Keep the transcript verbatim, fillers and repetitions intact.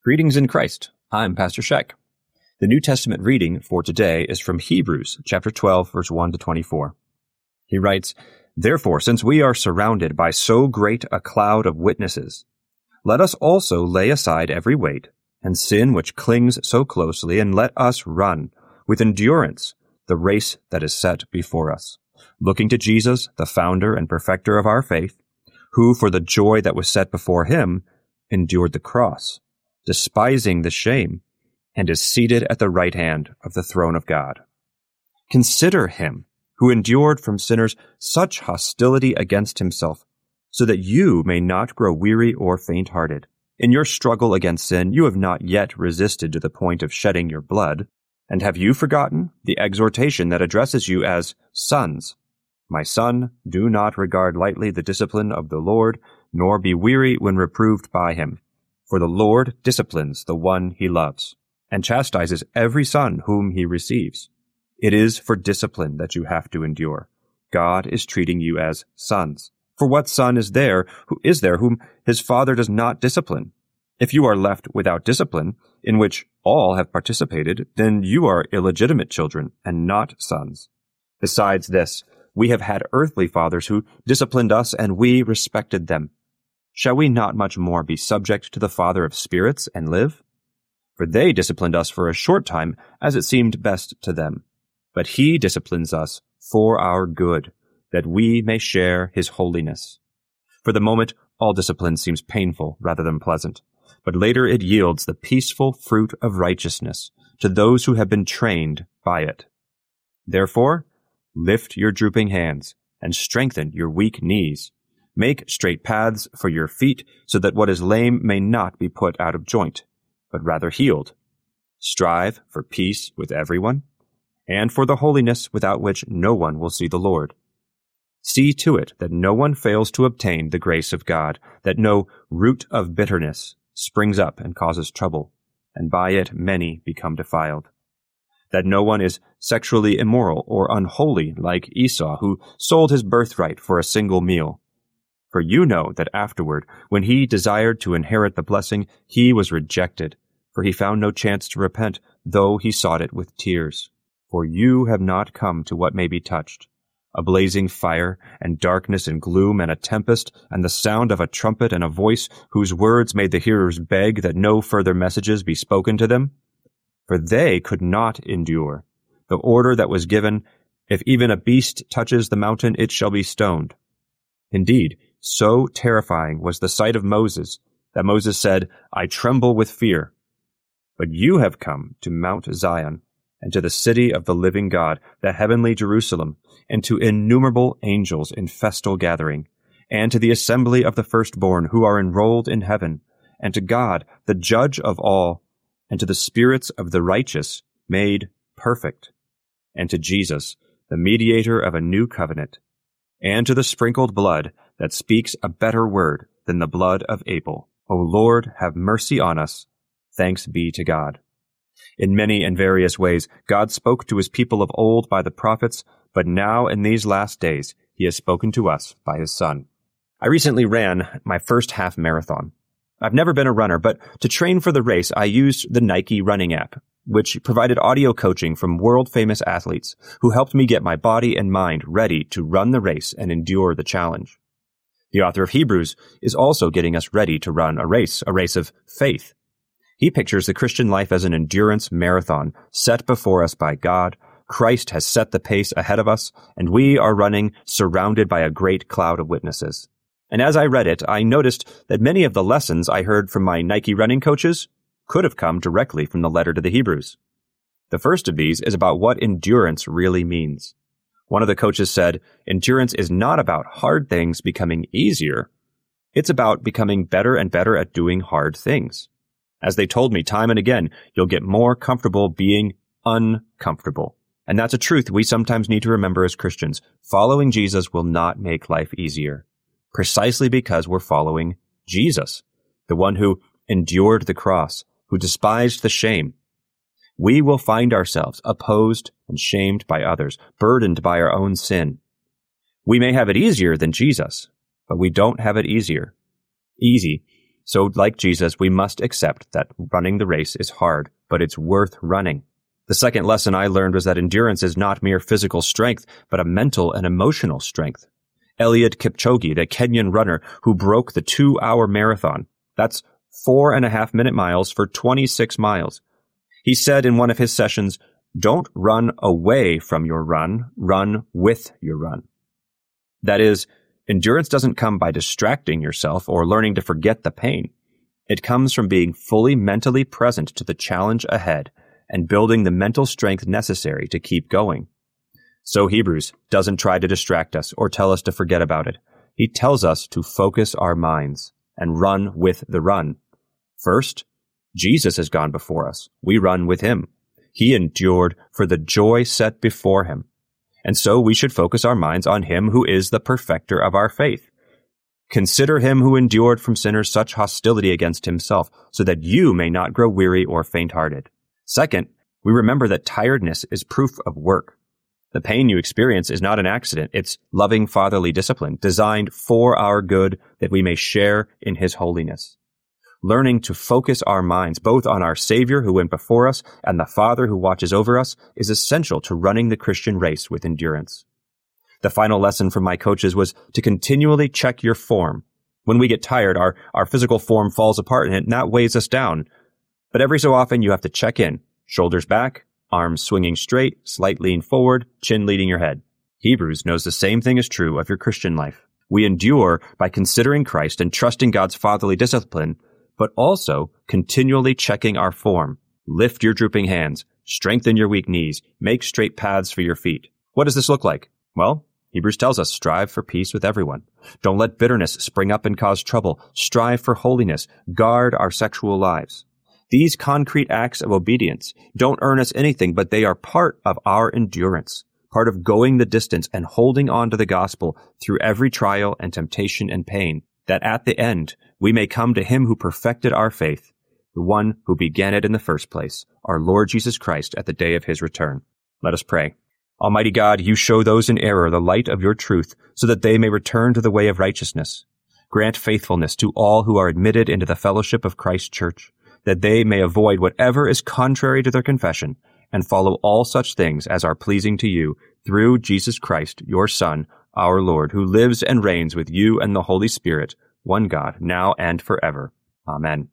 Greetings in Christ. I'm Pastor Scheck. The New Testament reading for today is from Hebrews chapter twelve, verse one to twenty-four. He writes, "Therefore, since we are surrounded by so great a cloud of witnesses, let us also lay aside every weight and sin which clings so closely, and let us run with endurance the race that is set before us, looking to Jesus, the founder and perfecter of our faith, who for the joy that was set before him endured the cross, despising the shame, and is seated at the right hand of the throne of God. Consider him who endured from sinners such hostility against himself, so that you may not grow weary or faint-hearted. In your struggle against sin, you have not yet resisted to the point of shedding your blood. And have you forgotten the exhortation that addresses you as sons? My son, do not regard lightly the discipline of the Lord, nor be weary when reproved by him. For the Lord disciplines the one he loves, and chastises every son whom he receives. It is for discipline that you have to endure. God is treating you as sons. For what son is there who is there whom his father does not discipline? If you are left without discipline, in which all have participated, then you are illegitimate children and not sons. Besides this, we have had earthly fathers who disciplined us, and we respected them. Shall we not much more be subject to the Father of spirits and live? For they disciplined us for a short time, as it seemed best to them. But he disciplines us for our good, that we may share his holiness. For the moment, all discipline seems painful rather than pleasant, but later it yields the peaceful fruit of righteousness to those who have been trained by it. Therefore, lift your drooping hands and strengthen your weak knees. Make straight paths for your feet, so that what is lame may not be put out of joint, but rather healed. Strive for peace with everyone, and for the holiness without which no one will see the Lord. See to it that no one fails to obtain the grace of God, that no root of bitterness springs up and causes trouble, and by it many become defiled. That no one is sexually immoral or unholy like Esau, who sold his birthright for a single meal. For you know that afterward, when he desired to inherit the blessing, he was rejected, for he found no chance to repent, though he sought it with tears. For you have not come to what may be touched, a blazing fire, and darkness and gloom, and a tempest, and the sound of a trumpet, and a voice whose words made the hearers beg that no further messages be spoken to them. For they could not endure the order that was given, if even a beast touches the mountain, it shall be stoned. Indeed, so terrifying was the sight of Moses, that Moses said, I tremble with fear. But you have come to Mount Zion, and to the city of the living God, the heavenly Jerusalem, and to innumerable angels in festal gathering, and to the assembly of the firstborn who are enrolled in heaven, and to God, the judge of all, and to the spirits of the righteous made perfect, and to Jesus, the mediator of a new covenant, and to the sprinkled blood that speaks a better word than the blood of Abel. O Lord, have mercy on us. Thanks be to God. In many and various ways, God spoke to his people of old by the prophets, but now in these last days, he has spoken to us by his Son. I recently ran my first half marathon. I've never been a runner, but to train for the race, I used the Nike running app, which provided audio coaching from world-famous athletes who helped me get my body and mind ready to run the race and endure the challenge. The author of Hebrews is also getting us ready to run a race, a race of faith. He pictures the Christian life as an endurance marathon set before us by God. Christ has set the pace ahead of us, and we are running surrounded by a great cloud of witnesses. And as I read it, I noticed that many of the lessons I heard from my Nike running coaches could have come directly from the letter to the Hebrews. The first of these is about what endurance really means. One of the coaches said, endurance is not about hard things becoming easier. It's about becoming better and better at doing hard things. As they told me time and again, you'll get more comfortable being uncomfortable. And that's a truth we sometimes need to remember as Christians. Following Jesus will not make life easier, precisely because we're following Jesus, the one who endured the cross, who despised the shame. We will find ourselves opposed and shamed by others, burdened by our own sin. We may have it easier than Jesus, but we don't have it easier. Easy So, like Jesus, we must accept that running the race is hard, but it's worth running. The second lesson I learned was that endurance is not mere physical strength, but a mental and emotional strength. Eliud Kipchoge, the Kenyan runner who broke the two-hour marathon, that's four and a half minute miles for twenty-six miles. He said in one of his sessions, "Don't run away from your run, run with your run." That is, endurance doesn't come by distracting yourself or learning to forget the pain. It comes from being fully mentally present to the challenge ahead and building the mental strength necessary to keep going. So Hebrews doesn't try to distract us or tell us to forget about it. He tells us to focus our minds and run with the run. First, Jesus has gone before us. We run with him. He endured for the joy set before him. And so we should focus our minds on him who is the perfecter of our faith. Consider him who endured from sinners such hostility against himself, so that you may not grow weary or faint-hearted. Second, we remember that tiredness is proof of work. The pain you experience is not an accident. It's loving fatherly discipline designed for our good that we may share in his holiness. Learning to focus our minds both on our Savior who went before us and the Father who watches over us is essential to running the Christian race with endurance. The final lesson from my coaches was to continually check your form. When we get tired, our, our physical form falls apart and, it, and that weighs us down. But every so often you have to check in. Shoulders back, arms swinging straight, slight lean forward, chin leading your head. Hebrews knows the same thing is true of your Christian life. We endure by considering Christ and trusting God's fatherly discipline, but also continually checking our form. Lift your drooping hands, strengthen your weak knees, make straight paths for your feet. What does this look like? Well, Hebrews tells us, strive for peace with everyone. Don't let bitterness spring up and cause trouble. Strive for holiness. Guard our sexual lives. These concrete acts of obedience don't earn us anything, but they are part of our endurance, part of going the distance and holding on to the gospel through every trial and temptation and pain, that at the end we may come to him who perfected our faith, the one who began it in the first place, our Lord Jesus Christ, at the day of his return. Let us pray. Almighty God, you show those in error the light of your truth, so that they may return to the way of righteousness. Grant faithfulness to all who are admitted into the fellowship of Christ's church, that they may avoid whatever is contrary to their confession, and follow all such things as are pleasing to you, through Jesus Christ, your Son, our Lord, who lives and reigns with you and the Holy Spirit, one God, now and forever. Amen.